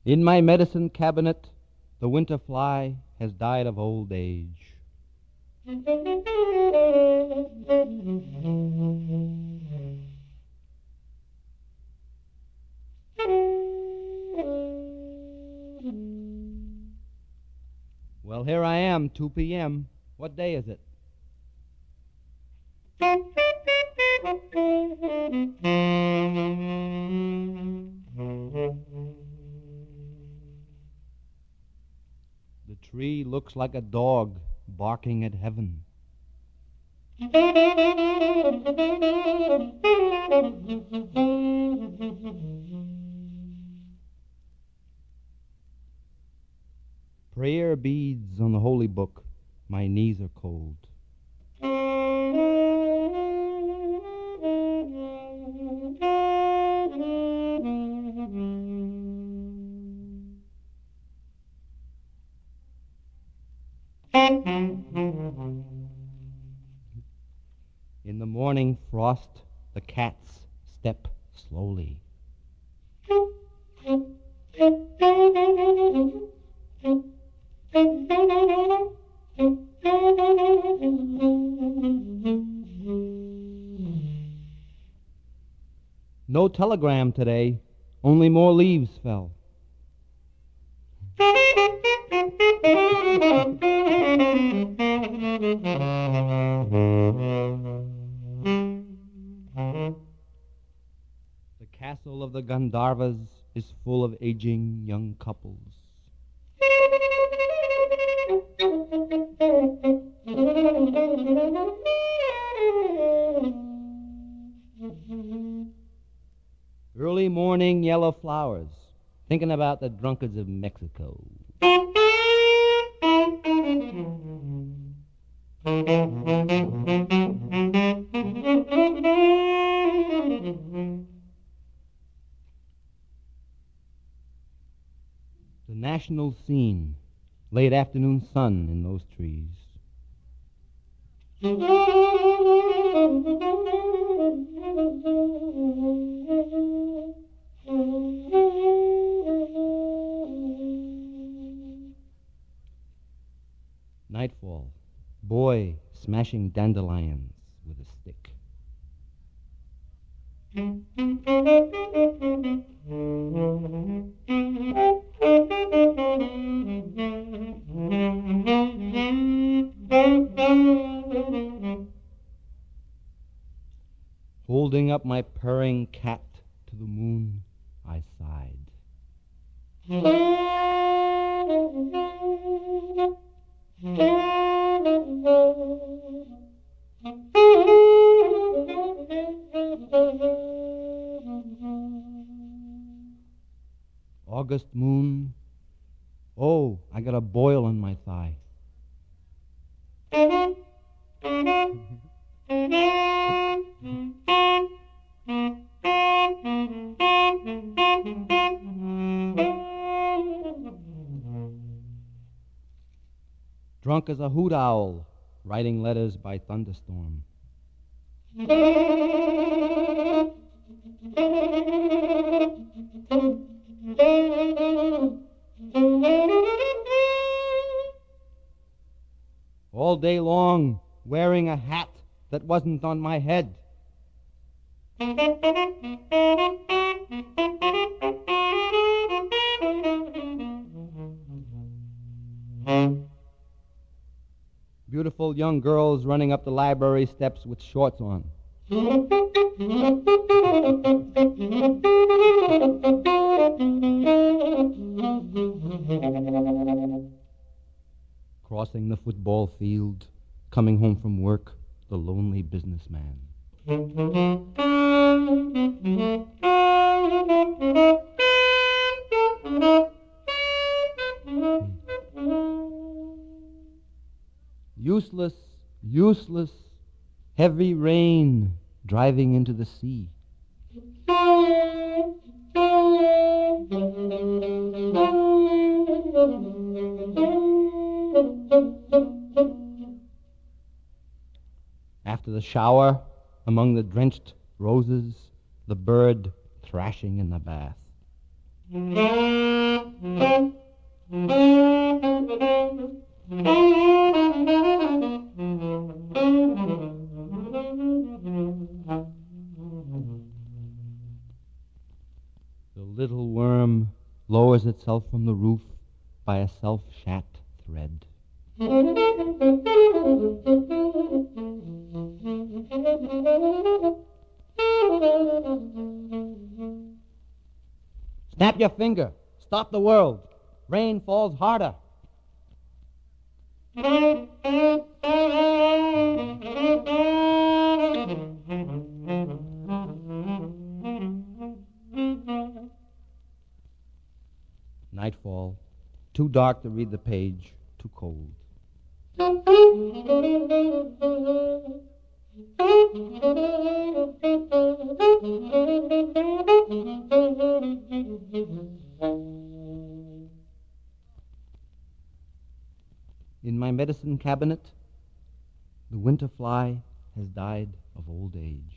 In my medicine cabinet, the winter fly has died of old age. Well, here I am, 2 p.m. What day is it? The tree looks like a dog barking at heaven. Prayer beads on the holy book. My knees are cold. In the morning frost, the cats step slowly. No telegram today, only more leaves fell. The castle of the Gandharvas is full of aging young couples. Early morning yellow flowers, thinking about the drunkards of Mexico. The national scene, late afternoon sun in those trees. Nightfall, boy smashing dandelions with a stick. Holding up my purring cat to the moon, I sighed. August moon. Oh, I got a boil on my thigh. Drunk as a hoot owl, writing letters by thunderstorm. All day long, wearing a hat that wasn't on my head. Beautiful young girls running up the library steps with shorts on. Crossing the football field, coming home from work, the lonely businessman. Useless, useless, heavy rain driving into the sea. After the shower, among the drenched roses, the bird thrashing in the bath. The little worm lowers itself from the roof by a self-shat thread. Snap your finger. Stop the world. Rain falls harder. Nightfall. Too dark to read the page. Too cold. In my medicine cabinet, the winter fly has died of old age.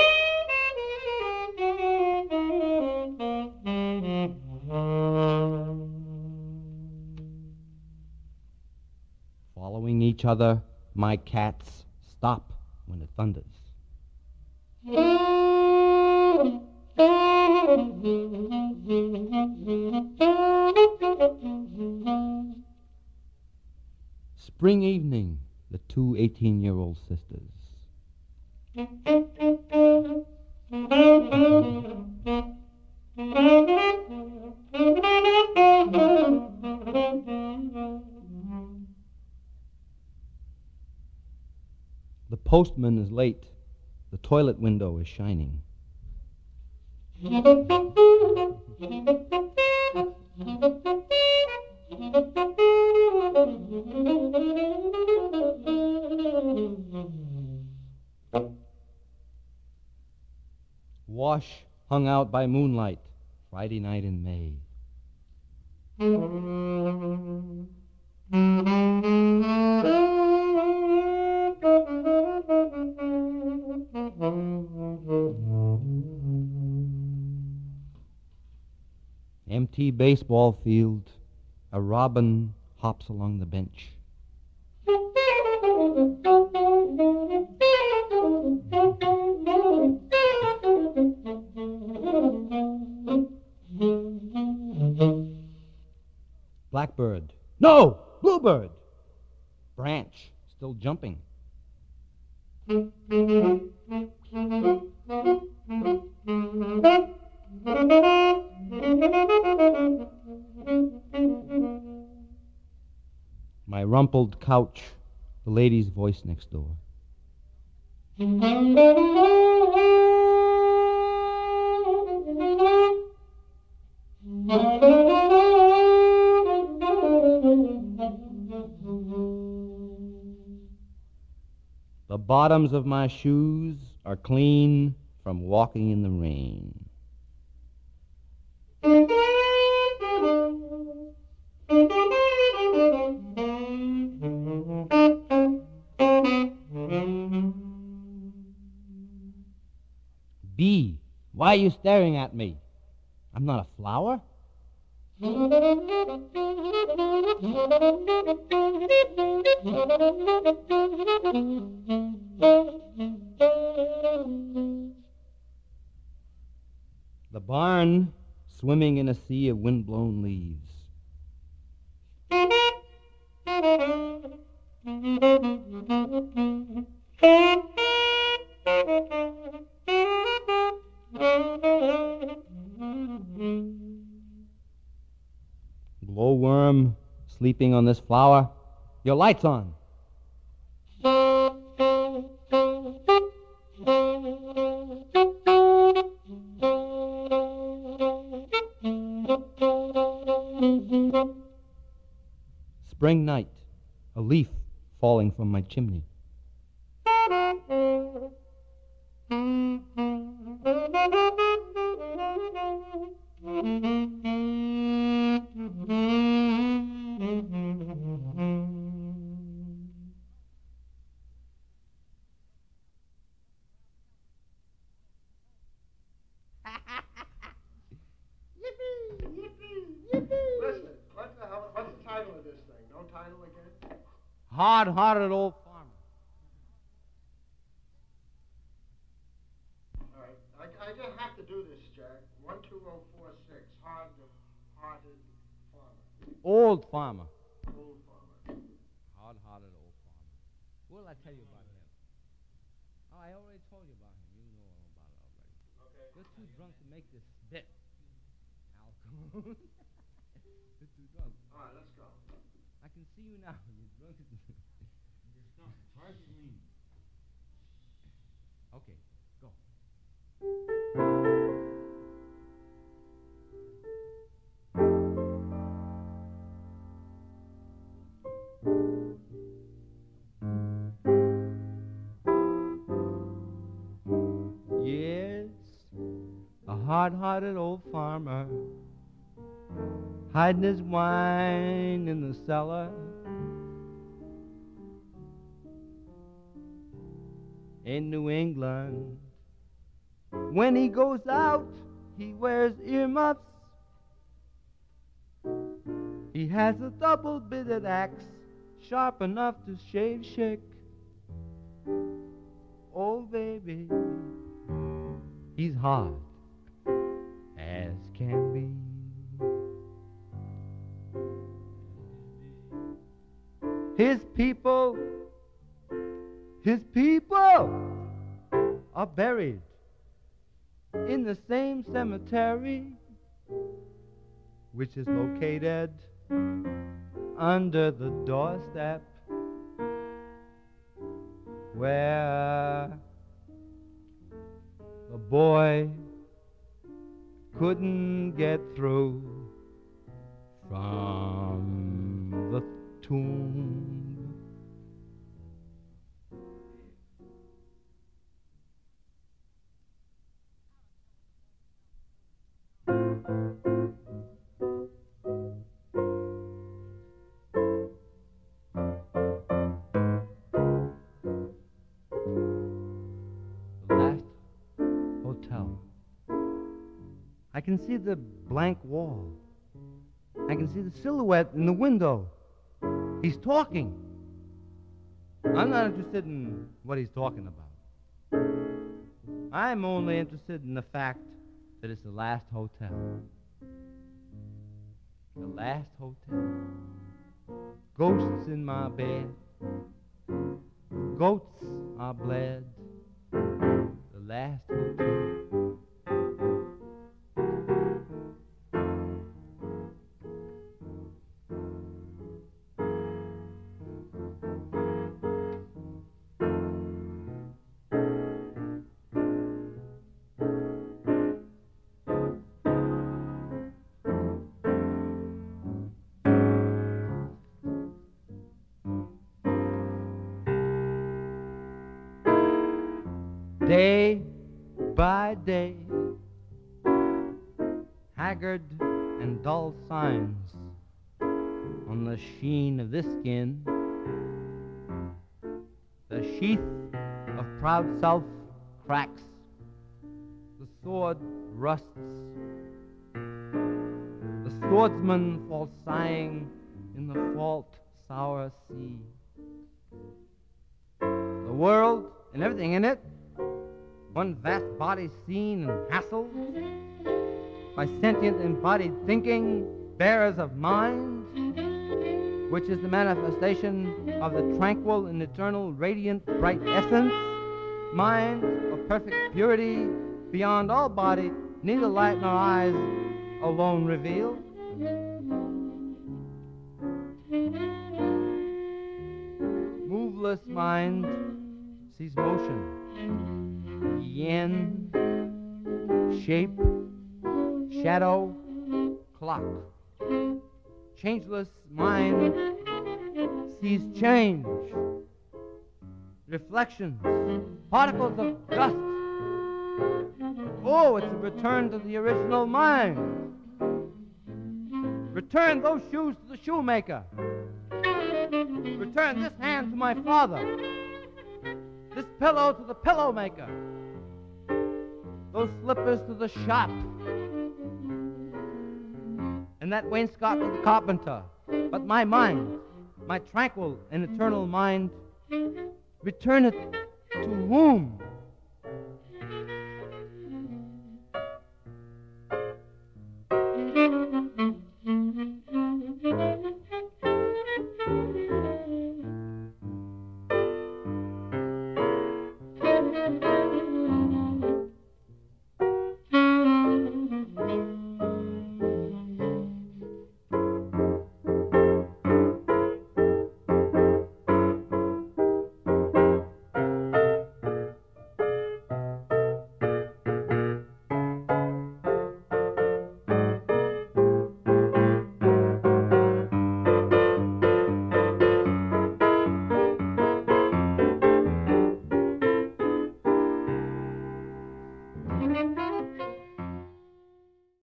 Following each other, my cats stop when it thunders. Spring evening, the two 18-year-old sisters. The postman is late. The toilet window is shining. Wash hung out by moonlight, Friday night in May. Empty baseball field, a robin hops along the bench. Blackbird. No! Bluebird! Branch, still jumping. My rumpled couch, the lady's voice next door. The bottoms of my shoes are clean from walking in the rain. Bee, why are you staring at me? I'm not a flower. The barn swimming in a sea of wind-blown leaves. Glowworm sleeping on this flower. Your light's on. Spring night, a leaf falling from my chimney. Yippee! hard-hearted old farmer. All right. I just have to do this, Jack. 12046. Hard-hearted farmer. Old farmer. Old farmer. Hard-hearted old farmer. What did I tell you about him? Oh, I already told you about him. You know all about it already. Okay. You're too drunk to make this bit. Alcohol. You're too drunk. All right, let's go. I can see you now. You're drunk. It's hard to lean. Okay, go. Yes, a hard-hearted old farmer hiding his wine in the cellar. In New England, when he goes out, he wears earmuffs. He has a double-bitted axe, sharp enough to shave chick. Oh, baby, he's hard as can be. His people are buried in the same cemetery, which is located under the doorstep where the boy couldn't get through from the tomb. I can see the blank wall. I can see the silhouette in the window. He's talking. I'm not interested in what he's talking about. I'm only interested in the fact that it's the last hotel. The last hotel. Ghosts in my bed. Goats are bled. The last hotel. Day by day, haggard and dull signs on the sheen of this skin. The sheath of proud self cracks. The sword rusts. The swordsman falls sighing in the fault sour sea. The world and everything in it, one vast body seen and hassled by sentient embodied thinking, bearers of mind, which is the manifestation of the tranquil and eternal radiant bright essence, mind of perfect purity beyond all body, neither light nor eyes alone reveal. Moveless mind sees motion. Yin, shape, shadow, clock. Changeless mind sees change, reflections, particles of dust. Oh, it's a return to the original mind. Return those shoes to the shoemaker. Return this hand to my father. This pillow to the pillow maker. Those slippers to the shop. And that wainscot to the carpenter. But my mind, my tranquil and eternal mind, return it to whom?